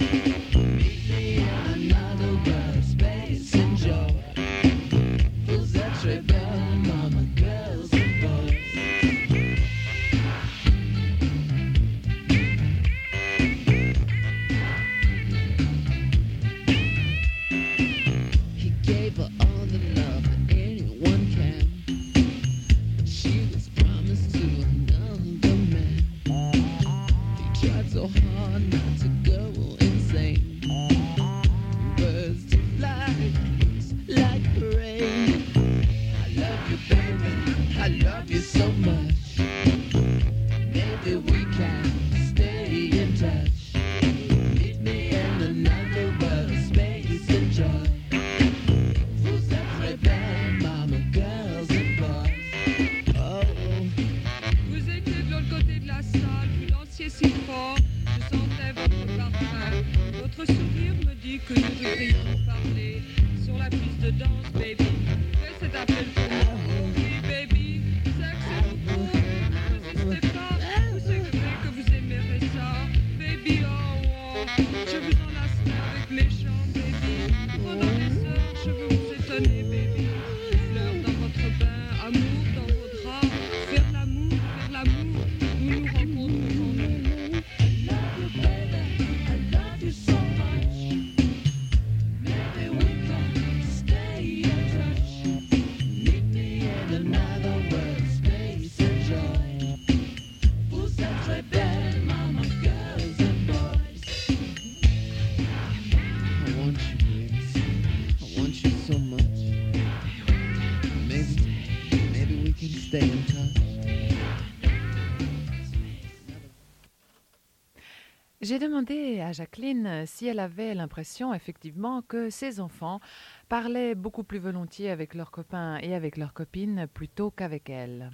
J'ai demandé à Jacqueline si elle avait l'impression effectivement que ses enfants parlaient beaucoup plus volontiers avec leurs copains et avec leurs copines plutôt qu'avec elle.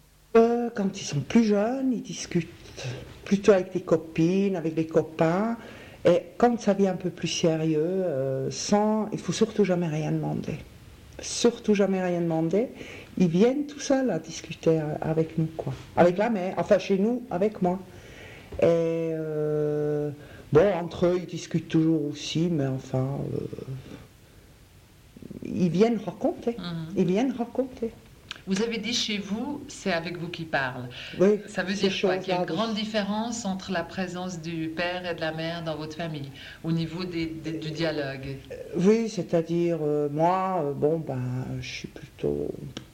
Quand ils sont plus jeunes, ils discutent plutôt avec les copines, avec les copains. Et quand ça devient un peu plus sérieux, il faut surtout jamais rien demander. Surtout jamais rien demander. Ils viennent tout seuls à discuter avec nous, quoi. Avec la mère, enfin chez nous, avec moi. Et entre eux, ils discutent toujours aussi, mais enfin, ils viennent raconter. Ils viennent raconter. Vous avez dit chez vous, c'est avec vous qui parle. Oui. Ça veut dire quoi? Qu'il y a une grande différence entre la présence du père et de la mère dans votre famille, au niveau du dialogue? Oui, c'est-à-dire, moi, je suis plutôt...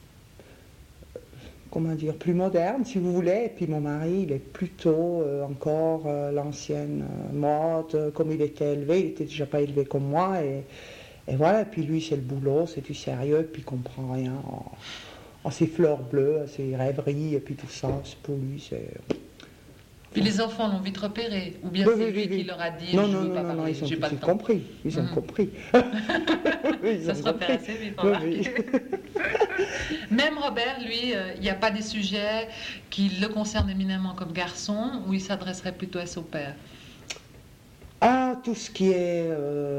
plus moderne, si vous voulez, et puis mon mari, il est plutôt encore l'ancienne mode, comme il était élevé, il était déjà pas élevé comme moi, et voilà, et puis lui, c'est le boulot, c'est du sérieux, puis il comprend rien à ses fleurs bleues, à ses rêveries, et puis tout ça, pour lui, c'est... Puis les enfants l'ont vite repéré, ou bien c'est lui qui leur a dit non, j'ai pas le temps. Compris, ils ont compris. Ça se repère assez vite, oui. Même Robert, lui, il n'y a pas des sujets qui le concernent éminemment comme garçon, ou il s'adresserait plutôt à son père? Tout ce qui est,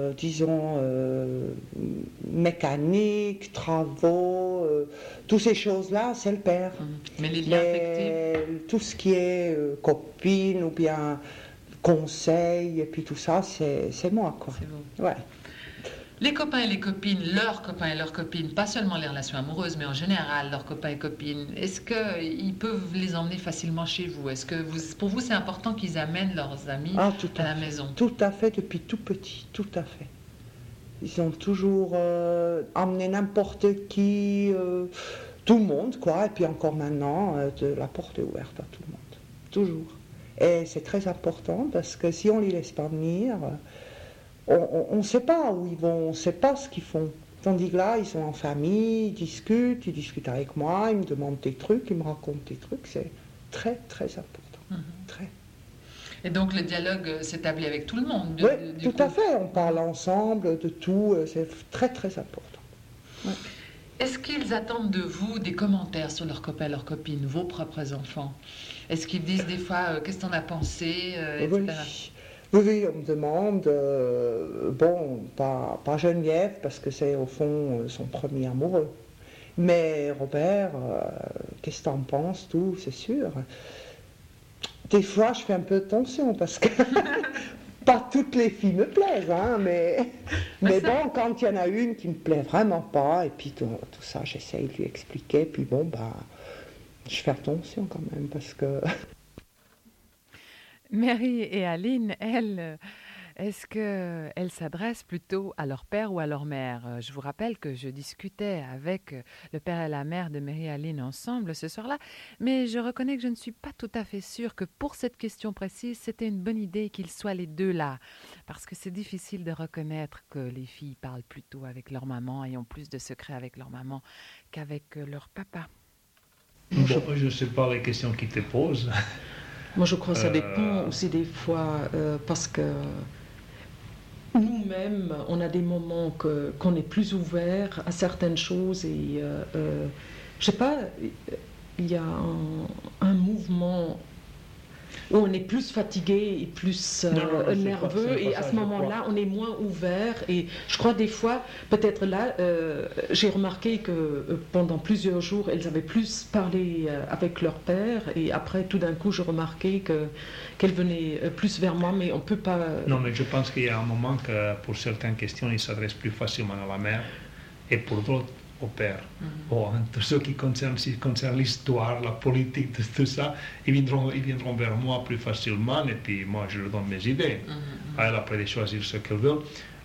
mécanique, travaux, toutes ces choses-là, c'est le père. Mais les liens affectifs? Tout ce qui est copine ou bien conseil, et puis tout ça, c'est moi, quoi. C'est vous. Ouais. Les copains et les copines, leurs copains et leurs copines, pas seulement les relations amoureuses, mais en général, leurs copains et copines, est-ce qu'ils peuvent les emmener facilement chez vous? Est-ce que pour vous, c'est important qu'ils amènent leurs amis à la maison? Tout à fait, depuis tout petit, tout à fait. Ils ont toujours emmené n'importe qui, tout le monde, quoi, et puis encore maintenant, la porte est ouverte à tout le monde, toujours. Et c'est très important, parce que si on ne les laisse pas venir... on ne sait pas où ils vont, on ne sait pas ce qu'ils font. Tandis que là, ils sont en famille, ils discutent avec moi, ils me demandent des trucs, ils me racontent des trucs, c'est très très important. Très. Et donc le dialogue s'établit avec tout le monde? Oui, tout à fait, on parle ensemble de tout, c'est très très important. Ouais. Est-ce qu'ils attendent de vous des commentaires sur leurs copains, leurs copines, vos propres enfants? Est-ce qu'ils disent des fois, qu'est-ce que t'en as pensé, etc. Oui, on me demande, pas Geneviève, parce que c'est au fond son premier amoureux. Mais Robert, qu'est-ce que t'en penses, tout, c'est sûr. Des fois, je fais un peu attention, parce que pas toutes les filles me plaisent, hein, mais bon, quand il y en a une qui me plaît vraiment pas, et puis tout ça, j'essaye de lui expliquer, puis bon, bah, je fais attention quand même, parce que... Mary et Aline, elles, est-ce qu'elles s'adressent plutôt à leur père ou à leur mère? Je vous rappelle que je discutais avec le père et la mère de Mary et Aline ensemble ce soir-là, mais je reconnais que je ne suis pas tout à fait sûre que pour cette question précise, c'était une bonne idée qu'ils soient les deux là, parce que c'est difficile de reconnaître que les filles parlent plutôt avec leur maman et ont plus de secrets avec leur maman qu'avec leur papa. Bon, je ne sais pas les questions qu'ils te posent. Moi, je crois que ça dépend aussi des fois, parce que nous-mêmes, on a des moments qu'on est plus ouvert à certaines choses et, je sais pas, il y a un mouvement où on est plus fatigué et plus nerveux et à ce moment-là, on est moins ouvert et je crois des fois, peut-être là, j'ai remarqué que pendant plusieurs jours, elles avaient plus parlé avec leur père et après, tout d'un coup, je remarquais qu'elles venaient plus vers moi, mais on peut pas... Non, mais je pense qu'il y a un moment que pour certaines questions, ils s'adressent plus facilement à la mère et pour d'autres, au père. Bon, tout ce qui concerne l'histoire, la politique, tout ça, ils viendront vers moi plus facilement et puis moi je leur donne mes idées. À elle après de choisir ce qu'elle veut.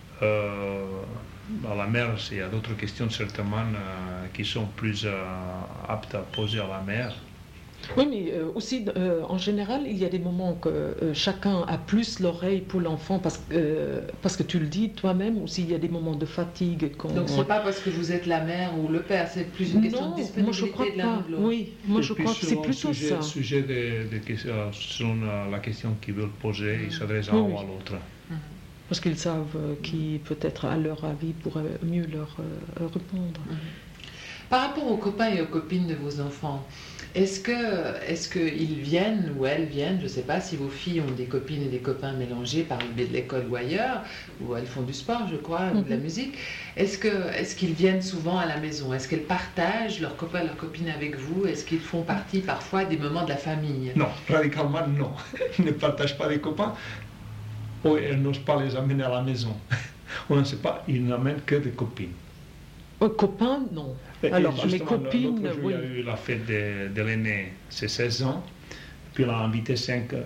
À la mère, il y a d'autres questions certainement qui sont plus aptes à poser à la mère. Oui, mais aussi, en général, il y a des moments que chacun a plus l'oreille pour l'enfant, parce que tu le dis toi-même, aussi il y a des moments de fatigue. Donc c'est pas parce que vous êtes la mère ou le père, c'est plus une question de disponibilité de l'un ou de l'autre. Oui, moi je crois que c'est plutôt ça. Sujet de questions, selon la question qu'ils veulent poser, ils s'adressent à un ou à l'autre. Parce qu'ils savent qui, peut-être, à leur avis, pourrait mieux leur répondre. Par rapport aux copains et aux copines de vos enfants, est-ce qu'ils viennent ou elles viennent, je ne sais pas si vos filles ont des copines et des copains mélangés par le biais de l'école ou ailleurs, ou elles font du sport, je crois, ou de la musique, est-ce qu'ils viennent souvent à la maison? Est-ce qu'elles partagent leurs copains et leurs copines avec vous? Est-ce qu'ils font partie parfois des moments de la famille? Non, radicalement non. Ils ne partagent pas des copains, ou elles n'osent pas les amener à la maison. On ne sait pas, ils n'amènent que des copines. Copains, non. Alors, mes copines, l'autre jour, il y a eu la fête de l'aîné, c'est 16 ans, puis on a invité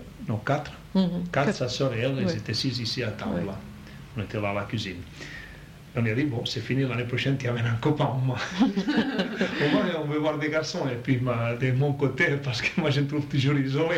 4, sa soeur et elle, elles étaient 6 ici à table, là. On était là à la cuisine. Et on a dit, bon, c'est fini, l'année prochaine, tu amènes un copain au moins. Au moins, on veut voir des garçons, et puis de mon côté, parce que moi, je me trouve toujours isolé.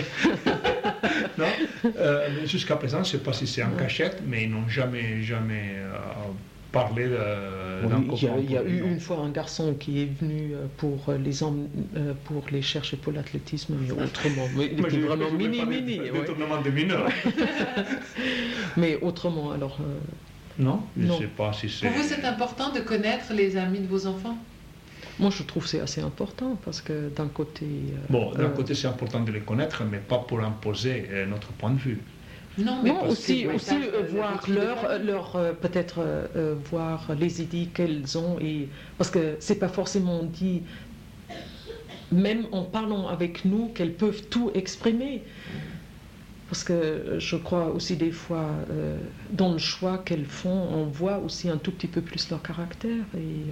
Jusqu'à présent, je ne sais pas si c'est en cachette, mais ils n'ont jamais parler d'un copain. Il y a eu une fois un garçon qui est venu pour les chercher pour l'athlétisme, mais autrement. Il était vraiment mini. Détournement de mineurs. Mais autrement, alors... non, je ne sais pas si c'est... Pour vous, c'est important de connaître les amis de vos enfants? Moi, je trouve que c'est assez important, parce que d'un côté... d'un côté, c'est important de les connaître, mais pas pour imposer notre point de vue. Non, mais aussi voir peut-être voir les idées qu'elles ont, et parce que c'est pas forcément dit, même en parlant avec nous, qu'elles peuvent tout exprimer. Parce que je crois aussi des fois, dans le choix qu'elles font, on voit aussi un tout petit peu plus leur caractère et...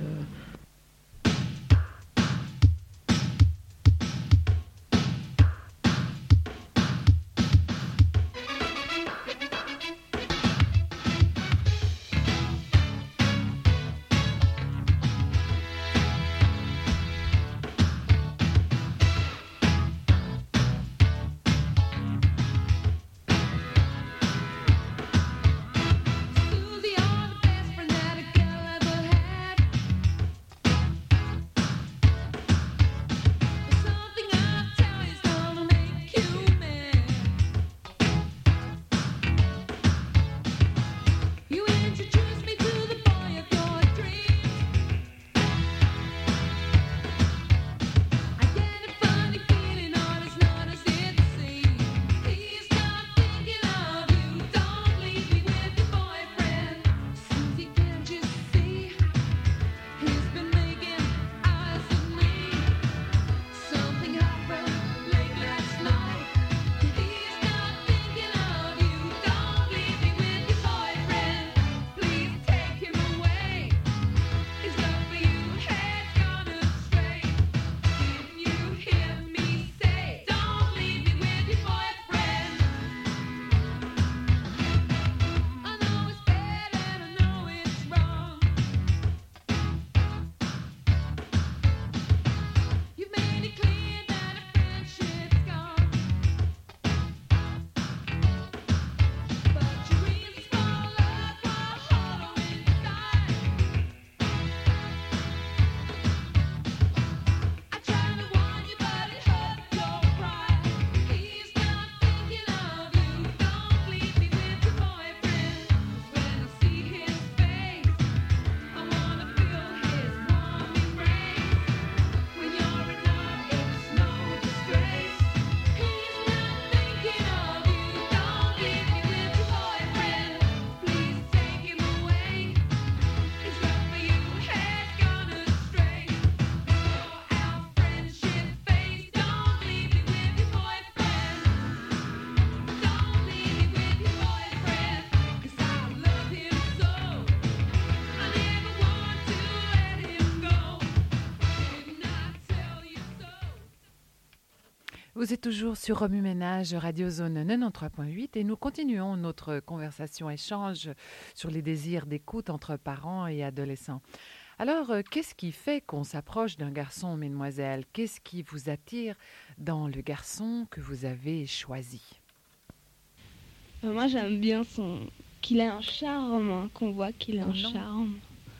Vous êtes toujours sur Remue Ménage, Radio Zone 93.8 et nous continuons notre conversation-échange sur les désirs d'écoute entre parents et adolescents. Alors, qu'est-ce qui fait qu'on s'approche d'un garçon, mesdemoiselles? Qu'est-ce qui vous attire dans le garçon que vous avez choisi? Moi, j'aime bien qu'il ait un charme, hein, qu'on voit qu'il a un charme.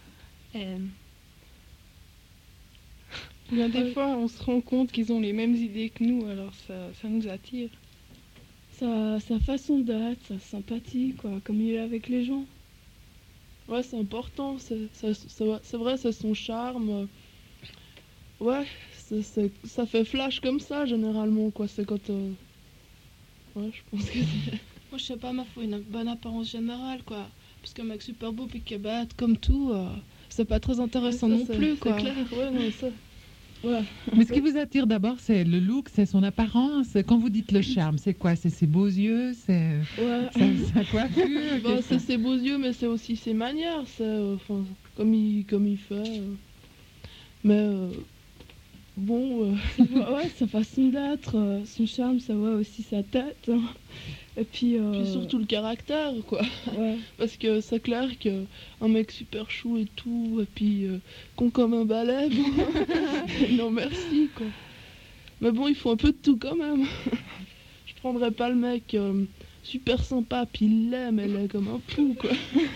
Bien, des fois, on se rend compte qu'ils ont les mêmes idées que nous, alors ça nous attire. Sa façon d'être, sa sympathie, quoi, comme il est avec les gens. Ouais, c'est important, c'est vrai, c'est son charme. Ouais, ça fait flash comme ça, généralement, quoi, c'est quand... Ouais, je pense que c'est... Moi, je sais pas, il faut une bonne apparence générale, quoi. Parce qu'un mec super beau puis qui est bête, comme tout, c'est pas très intéressant non plus, quoi. C'est clair, ouais, non, ça... Ouais. Mais ce qui vous attire d'abord, c'est le look, c'est son apparence. Quand vous dites le charme, c'est quoi? C'est ses beaux yeux, c'est sa coiffure. Bah, c'est ses beaux yeux, mais c'est aussi ses manières. C'est comme il fait. Mais bon. Ouais, sa façon d'être, son charme, ça voit aussi sa tête. Hein. Et puis surtout le caractère, quoi. Ouais. Parce que c'est clair qu'un mec super chou et tout, et puis con comme un balai, bon. Non merci, quoi. Mais bon, il faut un peu de tout quand même. Je prendrais pas le mec super sympa, puis il l'aime, elle est comme un pou, quoi.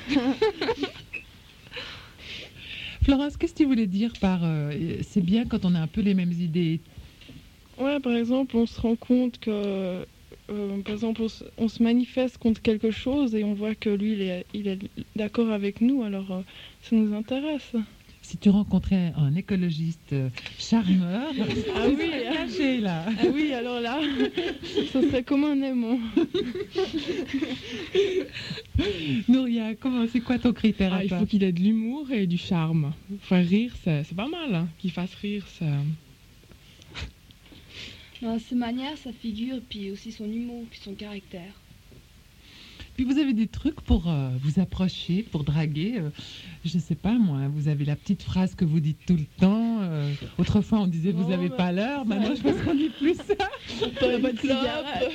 Florence, qu'est-ce que tu voulais dire par c'est bien quand on a un peu les mêmes idées? Ouais, par exemple, on se rend compte que par exemple, on se manifeste contre quelque chose et on voit que lui, il est d'accord avec nous, alors ça nous intéresse. Si tu rencontrais un écologiste charmeur, ah oui, caché, là. Ah oui, alors là, ça serait comme un aimant. Nouria, c'est quoi ton critère? Il faut qu'il ait de l'humour et du charme. Faire rire, c'est pas mal, hein. Qu'il fasse rire, ça... Ses manières, sa figure, puis aussi son humour, puis son caractère. Puis vous avez des trucs pour vous approcher, pour draguer. Je sais pas moi, vous avez la petite phrase que vous dites tout le temps. Autrefois on disait vous avez pas l'heure, maintenant je pense qu'on dit plus ça. Pas de cigarette.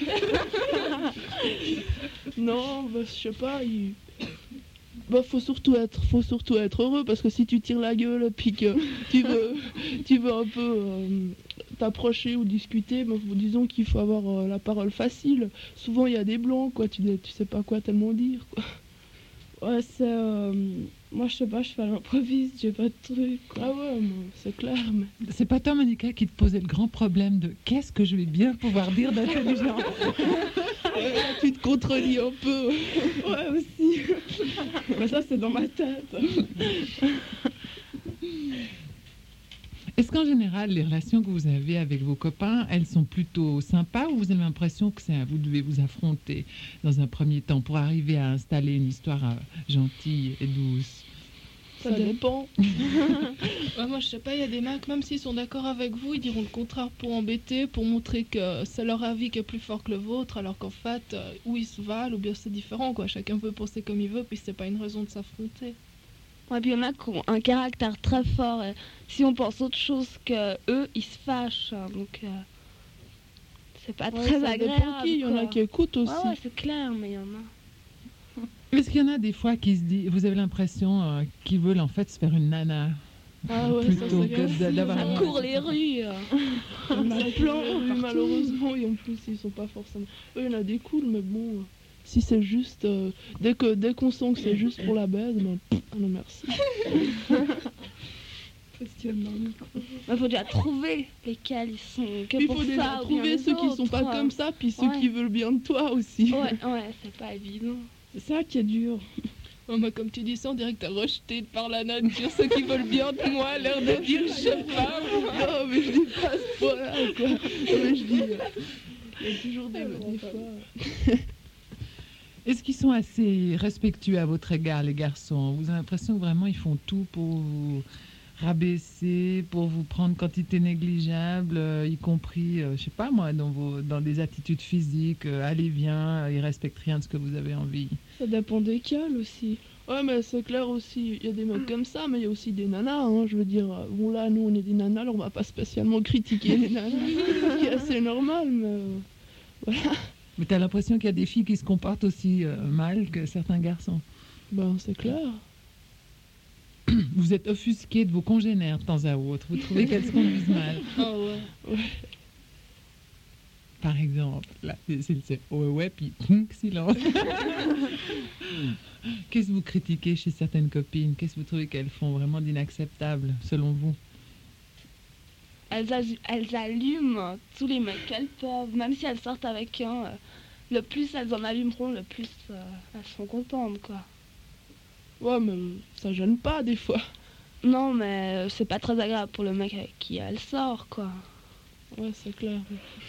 Non, bah, je sais pas. Faut surtout être heureux, parce que si tu tires la gueule et puis que tu veux un peu t'approcher ou discuter, disons qu'il faut avoir la parole facile. Souvent il y a des blancs, quoi, tu sais pas quoi tellement dire, quoi. Ouais, c'est... Moi, je sais pas, je fais à l'improviste, j'ai pas de truc, quoi. Ah ouais, c'est clair, mais... C'est pas toi, Monica, qui te posait le grand problème de qu'est-ce que je vais bien pouvoir dire d'intelligent? Tu te contredis un peu. Ouais, aussi. Mais ça, c'est dans ma tête. Est-ce qu'en général, les relations que vous avez avec vos copains, elles sont plutôt sympas, ou vous avez l'impression que vous devez vous affronter dans un premier temps pour arriver à installer une histoire gentille et douce? Ça dépend. Ouais, moi, je sais pas, il y a des mecs, même s'ils sont d'accord avec vous, ils diront le contraire pour embêter, pour montrer que c'est leur avis qui est plus fort que le vôtre, alors qu'en fait, ou ils se valent, ou bien c'est différent, quoi. Chacun peut penser comme il veut, puis c'est pas une raison de s'affronter. Ouais, puis il y en a qui ont un caractère très fort. Et si on pense autre chose que eux, ils se fâchent. Hein, donc, c'est pas très agréable. Il y en a qui écoutent aussi. Ouais, c'est clair, mais il y en a. Est-ce qu'il y en a des fois qui se disent, vous avez l'impression qu'ils veulent en fait se faire une nana? Ah ouais, plutôt ça, que d'avoir ça court les rues. Ça plein, malheureusement, et en plus, ils sont pas forcément... Il y en a des cools, mais bon... Si c'est juste, dès qu'on sent que c'est juste pour la baise, non merci. Il faut déjà trouver lesquels ils sont que il pour faut ça. déjà trouver ceux qui sont pas comme ça, puis ceux qui veulent bien de toi aussi. Ouais, c'est pas évident. C'est ça qui est dur. Moi, comme tu dis ça, on dirait que t'as rejeté par la nature ceux qui veulent bien de moi, l'air de dire, je sais pas. Non, mais je dis pas ce point-là, quoi. Mais je dis, il y a toujours des fois... Est-ce qu'ils sont assez respectueux à votre égard, les garçons? Vous avez l'impression que vraiment ils font tout pour vous rabaisser, pour vous prendre quantité négligeable, y compris, je sais pas moi, dans des attitudes physiques, allez viens, ils respectent rien de ce que vous avez envie? Ça dépend des cas aussi. Ouais, mais c'est clair aussi, il y a des mecs comme ça, mais il y a aussi des nanas, hein, je veux dire, bon là, nous on est des nanas, alors on va pas spécialement critiquer les nanas, ce qui est assez normal, mais voilà. Mais t'as l'impression qu'il y a des filles qui se comportent aussi mal que certains garçons. Ben, c'est clair. Vous êtes offusqué de vos congénères de temps à autre. Vous trouvez qu'elles se conduisent mal. Ah ouais. Par exemple, là, c'est ouais, puis silence. Qu'est-ce que vous critiquez chez certaines copines? Qu'est-ce que vous trouvez qu'elles font vraiment d'inacceptable, selon vous? Elles allument tous les mecs qu'elles peuvent, même si elles sortent avec un. Le plus elles en allumeront, le plus elles seront contentes, quoi. Ouais, mais ça gêne pas, des fois. Non, mais c'est pas très agréable pour le mec avec qui elle sort, quoi. Ouais, c'est clair.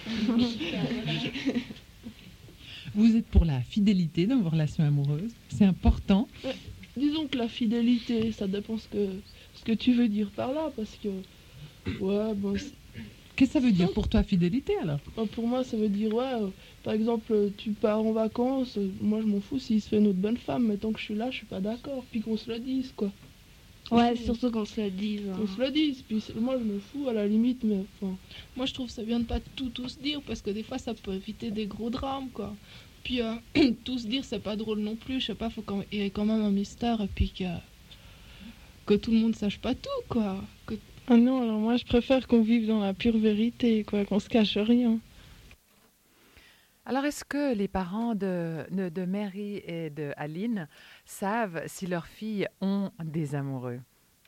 Vous êtes pour la fidélité dans vos relations amoureuses? C'est important? Disons que la fidélité, ça dépend ce que tu veux dire par là, parce que... Ouais, bon... Qu'est-ce que ça veut dire pour toi, fidélité, alors? Pour moi, ça veut dire, ouais, par exemple, tu pars en vacances, moi je m'en fous s'il se fait une autre bonne femme, mais tant que je suis là, je suis pas d'accord, puis qu'on se le dise, quoi. Ouais, surtout qu'on se le dise. Qu'on se le dise, puis moi je me fous à la limite, mais enfin... Moi je trouve ça bien de pas tout se dire, parce que des fois ça peut éviter des gros drames, quoi. Puis tout se dire, c'est pas drôle non plus, je sais pas, il y ait quand même un mystère, et puis que tout le monde sache pas tout, quoi. Ah non, alors moi je préfère qu'on vive dans la pure vérité, quoi, qu'on se cache rien. Alors, est-ce que les parents de Mary et de Aline savent si leurs filles ont des amoureux?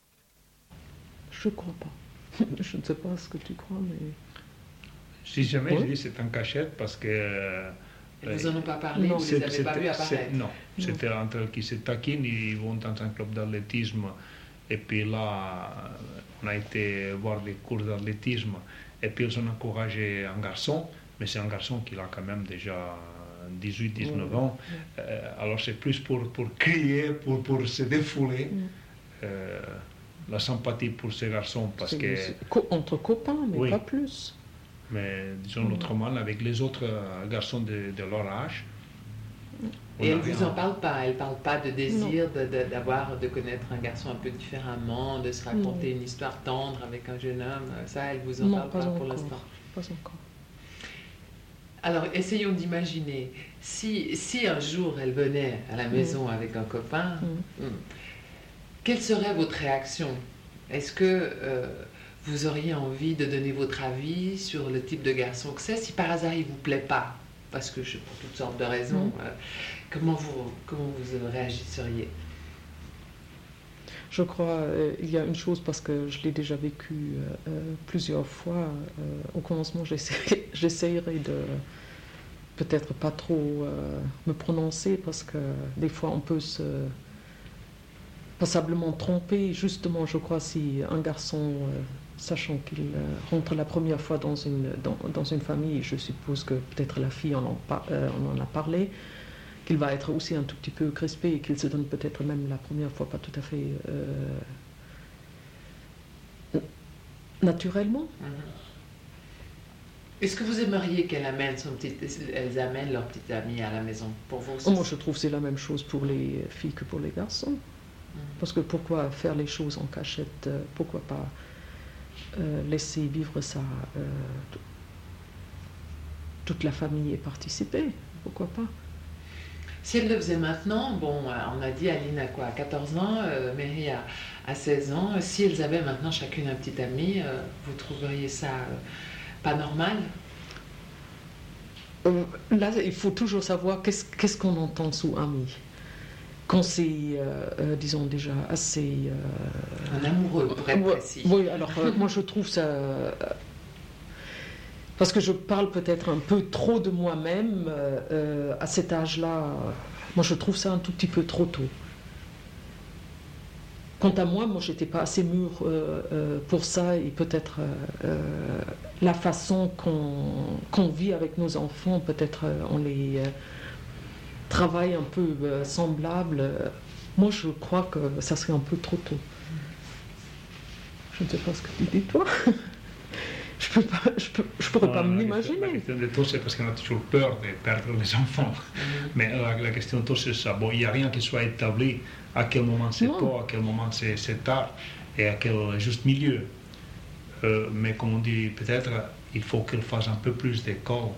Je crois pas. Je ne sais pas ce que tu crois, mais... Si jamais je dis c'est en cachette parce que... Ils en ont pas parlé, non, vous les avez pas vus apparaître? Non, c'était entre eux qui se taquinent, ils vont dans un club d'athlétisme. Et puis là, on a été voir des cours d'athlétisme. Et puis ils ont encouragé un garçon, mais c'est un garçon qui a quand même déjà 18-19 ans. Alors c'est plus pour crier, pour se défouler. La sympathie pour ces garçons, parce que... Entre copains, mais oui, pas plus. Mais disons autrement, avec les autres garçons de leur âge. Et elle ne vous en parle pas, elle ne parle pas de désir de connaître un garçon un peu différemment, de se raconter une histoire tendre avec un jeune homme, ça elle vous en parle pas pour l'instant. Pas encore. Alors essayons d'imaginer, si un jour elle venait à la maison avec un copain, quelle serait votre réaction? Est-ce que vous auriez envie de donner votre avis sur le type de garçon que c'est, si par hasard il ne vous plaît pas? Parce que pour toutes sortes de raisons, comment vous réagisseriez? Je crois il y a une chose, parce que je l'ai déjà vécu plusieurs fois. Au commencement, j'essayerai de peut-être pas trop me prononcer, parce que des fois on peut se passablement tromper. Justement, je crois, si un garçon... sachant qu'il rentre la première fois dans une famille, je suppose que peut-être la fille on en a parlé, qu'il va être aussi un tout petit peu crispé et qu'il se donne peut-être même la première fois pas tout à fait naturellement. Est-ce que vous aimeriez qu'elles amènent leur petite amie à la maison pour vous? Moi je trouve que c'est la même chose pour les filles que pour les garçons. Parce que pourquoi faire les choses en cachette? Pourquoi pas laisser vivre ça, toute la famille et participer, pourquoi pas? Si elle le faisait maintenant, bon, on a dit Aline a quoi, 14 ans, Mary a 16 ans, si elles avaient maintenant chacune un petit ami, vous trouveriez ça pas normal? Là, il faut toujours savoir qu'est-ce qu'on entend sous ami. Quand c'est, disons déjà, assez... Un amoureux, pour être précis. Oui, alors moi je trouve ça... parce que je parle peut-être un peu trop de moi-même à cet âge-là. Moi je trouve ça un tout petit peu trop tôt. Quant à moi, j'étais pas assez mûre pour ça, et peut-être la façon qu'on vit avec nos enfants, peut-être on les... travail un peu semblable, moi je crois que ça serait un peu trop tôt. Je ne sais pas ce que tu dis toi. je pourrais pas me l'imaginer. La question de tous, c'est parce qu'on a toujours peur de perdre les enfants. Mais la question de tous, c'est ça. Bon, il n'y a rien qui soit établi à quel moment c'est tôt, à quel moment c'est tard, et à quel juste milieu. Mais comme on dit, peut-être, il faut qu'il fasse un peu plus d'école.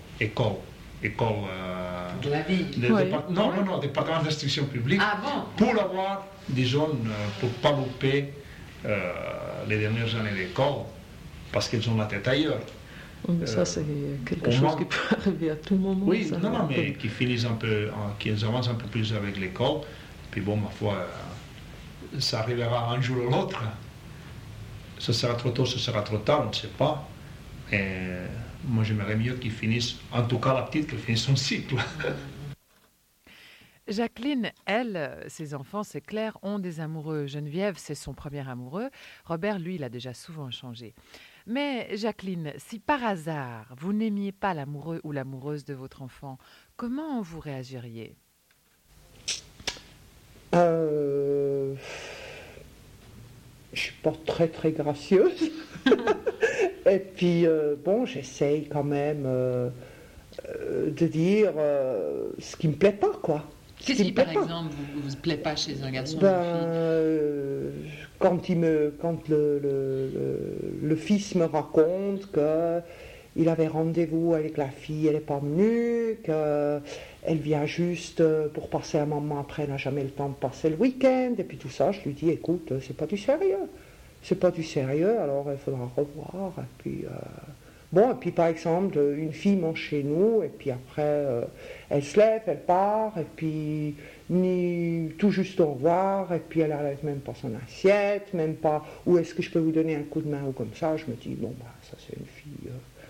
De la vie. Non, département d'instruction publique. Ah bon? Pour avoir, disons, pour ne pas louper les dernières années d'école, parce qu'ils ont la tête ailleurs. Ça, c'est quelque chose qui peut arriver à tout moment. Oui, ça, non, mais qui finissent un peu, qu'ils avancent un peu plus avec l'école. Puis bon, ma foi, ça arrivera un jour ou l'autre. Ce sera trop tôt, ce sera trop tard, on ne sait pas. Et moi, j'aimerais mieux qu'ils finissent, en tout cas la petite, qu'elle finisse son cycle. Jacqueline, elle, ses enfants, c'est clair, ont des amoureux. Geneviève, c'est son premier amoureux. Robert, lui, il a déjà souvent changé. Mais Jacqueline, si par hasard, vous n'aimiez pas l'amoureux ou l'amoureuse de votre enfant, comment vous réagiriez? Je suis pas très très gracieuse. Et puis, bon, j'essaye quand même de dire ce qui me plaît pas, quoi. Qu'est-ce qui, par exemple, vous plaît pas chez un garçon ou une fille? Quand le fils me raconte qu'il avait rendez-vous avec la fille, elle n'est pas venue, qu'elle vient juste pour passer un moment après, elle n'a jamais le temps de passer le week-end, et puis tout ça, je lui dis, écoute, c'est pas du sérieux. C'est pas du sérieux, alors il faudra revoir, et puis... Bon, et puis par exemple, une fille mange chez nous, et puis après, elle se lève, elle part, et puis ni tout juste au revoir, et puis elle n'arrête même pas son assiette, même pas où est-ce que je peux vous donner un coup de main ou comme ça. Je me dis, bon, bah, ça c'est une fille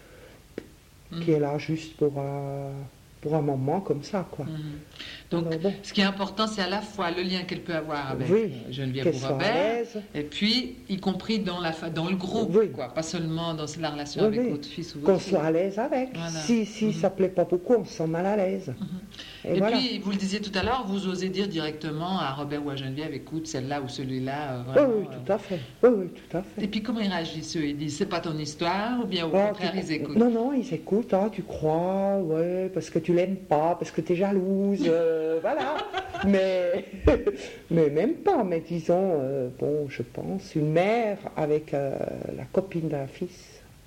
qui est là juste pour un moment comme ça, quoi. Donc, alors, bon. Ce qui est important, c'est à la fois le lien qu'elle peut avoir avec Geneviève ou Robert, et puis, y compris dans le groupe, quoi, pas seulement dans la relation avec votre fils ou votre fille. Qu'on soit à l'aise avec. Voilà. Si ça ne plaît pas beaucoup, on se sent mal à l'aise. Et voilà. Puis, vous le disiez tout à l'heure, vous osez dire directement à Robert ou à Geneviève, écoute, celle-là ou celui-là, vraiment... Oui, tout à fait. Oui, tout à fait. Et puis, comment ils réagissent, eux? Ils disent, c'est pas ton histoire, ou bien au contraire, ils écoutent? Non, ils écoutent, tu crois, ouais, parce que tu l'aimes pas, parce que tu es jalouse, voilà. Mais même pas, mais disons, bon, je pense, une mère avec la copine d'un fils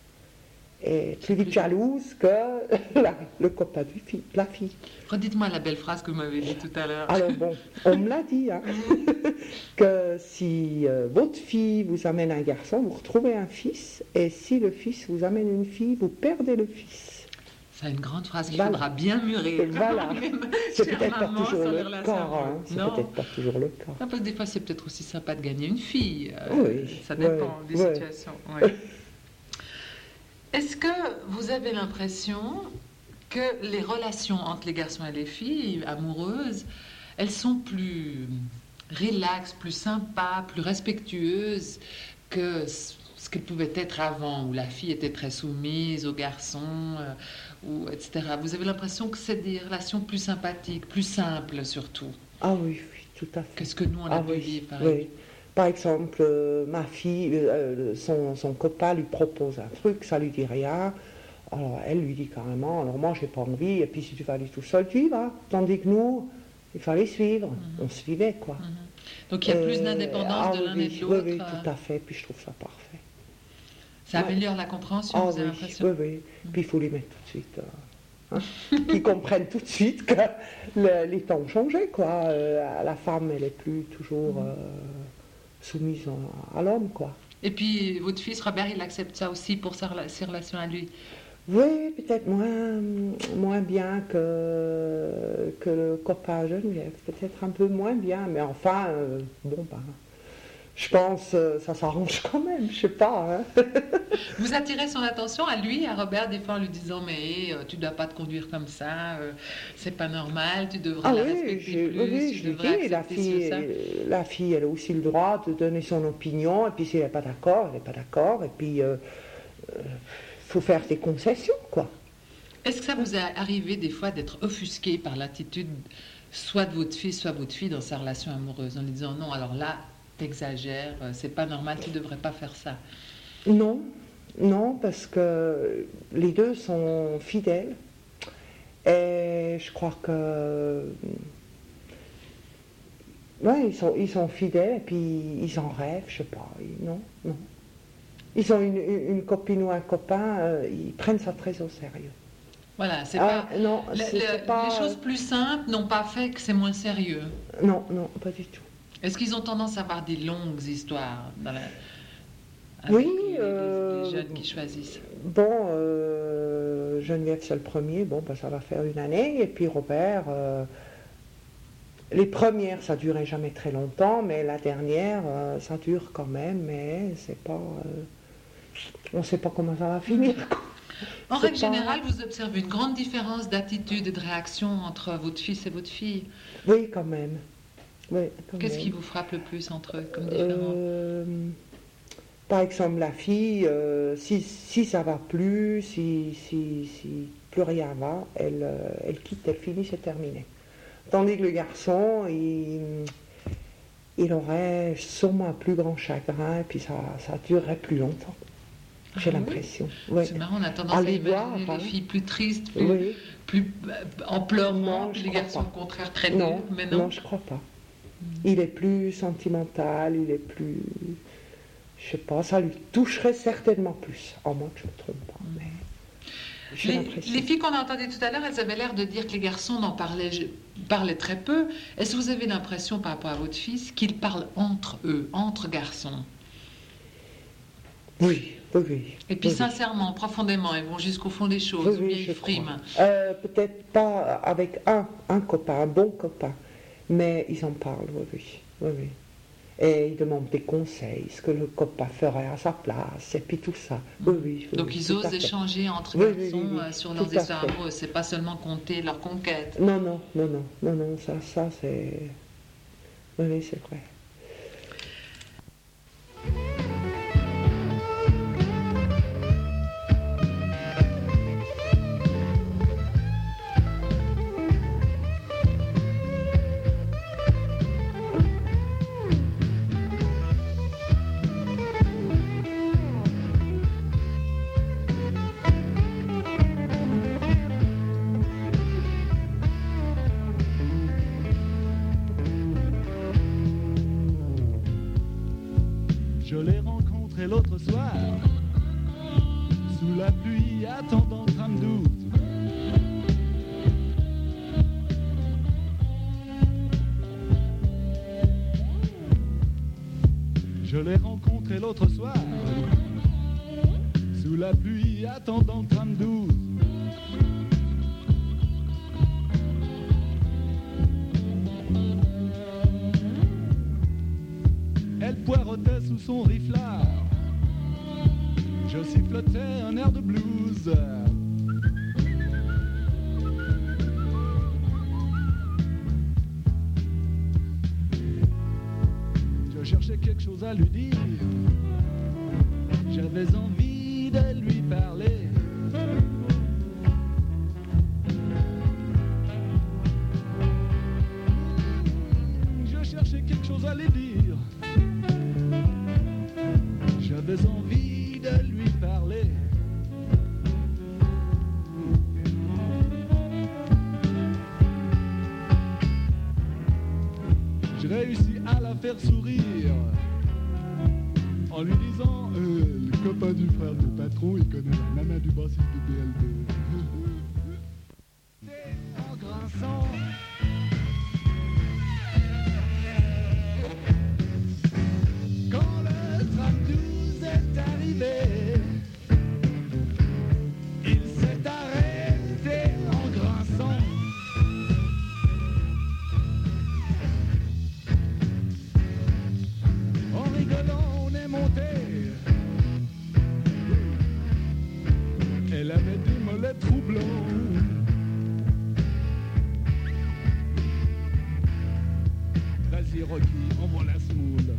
est plus vite jalouse que le copain de la fille. Redites-moi la belle phrase que vous m'avez dit tout à l'heure. Alors bon, on me l'a dit, hein, que si votre fille vous amène un garçon, vous retrouvez un fils, et si le fils vous amène une fille, vous perdez le fils. C'est une grande phrase qu'il faudra bien mûrir. Voilà. C'est peut-être pas toujours le cas. Hein. C'est peut-être pas toujours le cas. Non, parce que des fois, c'est peut-être aussi sympa de gagner une fille. Oui. Ça dépend des situations. Oui. Est-ce que vous avez l'impression que les relations entre les garçons et les filles amoureuses, elles sont plus relaxes, plus sympas, plus respectueuses que ce qu'elles pouvaient être avant, où la fille était très soumise au garçon, etc. Vous avez l'impression que c'est des relations plus sympathiques, plus simples surtout? Ah oui, tout à fait. Qu'est-ce que nous, on a pu vivre, par exemple? Par exemple, ma fille, son copain lui propose un truc, ça lui dit rien. Alors elle lui dit carrément, alors moi j'ai pas envie, et puis si tu vas aller tout seul, tu y vas. Tandis que nous, il fallait suivre, on suivait, quoi. Donc il y a plus d'indépendance de l'un et de l'autre. Oui, tout à fait, puis je trouve ça parfait. Ça améliore la compréhension, vous avez l'impression? Oui. Puis il faut les mettre tout de suite. Qu'ils comprennent tout de suite que les temps ont changé, quoi. La femme, elle est plus toujours soumise à l'homme, quoi. Et puis votre fils Robert, il accepte ça aussi pour ses relations à lui? Oui, peut-être moins bien que le copain Geneviève. Peut-être un peu moins bien, mais enfin, bon, bah... Je pense que ça s'arrange quand même, je sais pas. Hein. Vous attirez son attention à lui, à Robert, des fois en lui disant mais tu dois pas te conduire comme ça, c'est pas normal, tu devrais la respecter plus. Oui, je lui dis, la fille, elle a aussi le droit de donner son opinion, et puis si elle n'est pas d'accord, elle n'est pas d'accord, et puis faut faire des concessions, quoi. Est-ce que ça vous est arrivé des fois d'être offusqué par l'attitude soit de votre fils, soit de votre fille dans sa relation amoureuse, en lui disant non, alors là, t'exagères, c'est pas normal, tu devrais pas faire ça? Non, Non, parce que les deux sont fidèles. Et je crois que... Ouais, ils sont fidèles et puis ils en rêvent, je sais pas. Non. Ils ont une copine ou un copain, ils prennent ça très au sérieux. Voilà, c'est pas... Non, les choses plus simples n'ont pas fait que c'est moins sérieux. Non, pas du tout. Est-ce qu'ils ont tendance à avoir des longues histoires avec oui, les jeunes qui choisissent? Bon, Geneviève, c'est le premier, ça va faire une année, et puis Robert, les premières, ça durait jamais très longtemps, mais la dernière, ça dure quand même, mais c'est pas... on ne sait pas comment ça va finir. En règle générale, vous observez une grande différence d'attitude et de réaction entre votre fils et votre fille? Oui, quand même. Qu'est-ce qui vous frappe le plus entre eux comme différence? Par exemple, la fille, si ça va plus, si plus rien va, elle quitte, elle finit, c'est terminé. Tandis que le garçon, il aurait sûrement un plus grand chagrin, et puis ça durerait plus longtemps. J'ai l'impression. Oui. C'est marrant, on a tendance à imaginer les filles plus tristes, plus en pleurant, puis les garçons au contraire très durs, mais non. Non, je crois pas. Il est plus sentimental, il est plus... Je sais pas, ça lui toucherait certainement plus, en moins que je ne me trompe pas. Mais j'ai l'impression. Les filles qu'on a entendues tout à l'heure, elles avaient l'air de dire que les garçons parlaient très peu. Est-ce que vous avez l'impression, par rapport à votre fils, qu'ils parlent entre eux, entre garçons? Oui. Et puis sincèrement, profondément, ils vont jusqu'au fond des choses, ou bien ils friment. Peut-être pas avec un copain, un bon copain, mais ils en parlent, oui. Et ils demandent des conseils, ce que le copain ferait à sa place, et puis tout ça. Oui, donc ils osent échanger entre garçons sur leurs histoires amoureuses, c'est pas seulement compter leurs conquêtes. Non, ça c'est... Oui, c'est vrai. Je l'ai rencontré l'autre soir, sous la pluie, attendant tram 12. Je l'ai rencontré l'autre soir, sous la pluie, attendant tram 12. Elle poireautait sous son riflard. Je sifflotais un air de blues. Je cherchais quelque chose à lui dire. J'avais envie de lui parler. Je cherchais quelque chose à lui dire. J'avais envie de lui parler. J'ai réussi à la faire sourire en lui disant le copain du frère du patron, il connaît la nana du bassiste de BL2. En grinçant. Quand le tram 12 est arrivé, il s'est arrêté en grinçant. En rigolant, on est monté. Elle avait des mollets troublants. Vas-y Rocky, envoie la semoule.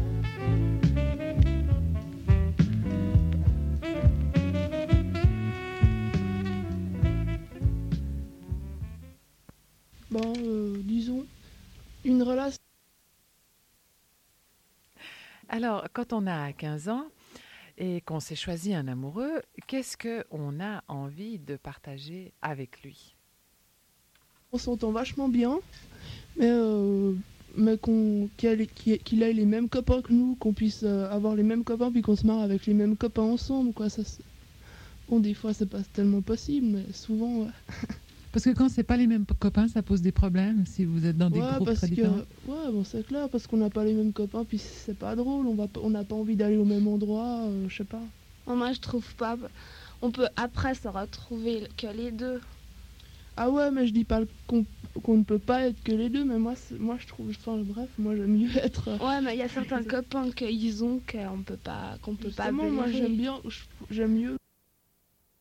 Bon, disons, une relation... Alors, quand on a 15 ans, et qu'on s'est choisi un amoureux, qu'est-ce qu'on a envie de partager avec lui? On s'entend vachement bien, mais qu'il ait les mêmes copains que nous, qu'on puisse avoir les mêmes copains, puis qu'on se marre avec les mêmes copains ensemble, quoi. Bon, des fois, c'est pas tellement possible, mais souvent, ouais. Parce que quand c'est pas les mêmes copains, ça pose des problèmes si vous êtes dans des groupes très différents. Ouais, bon, c'est clair, parce qu'on n'a pas les mêmes copains, puis c'est pas drôle, on n'a pas envie d'aller au même endroit, je sais pas. Moi, je trouve pas. On peut après se retrouver que les deux. Ah ouais, mais je dis pas qu'on ne peut pas être que les deux, mais moi je trouve, bref, moi j'aime mieux être... Ouais, mais il y a certains copains qu'ils ont qu'on peut pas moi j'aime mieux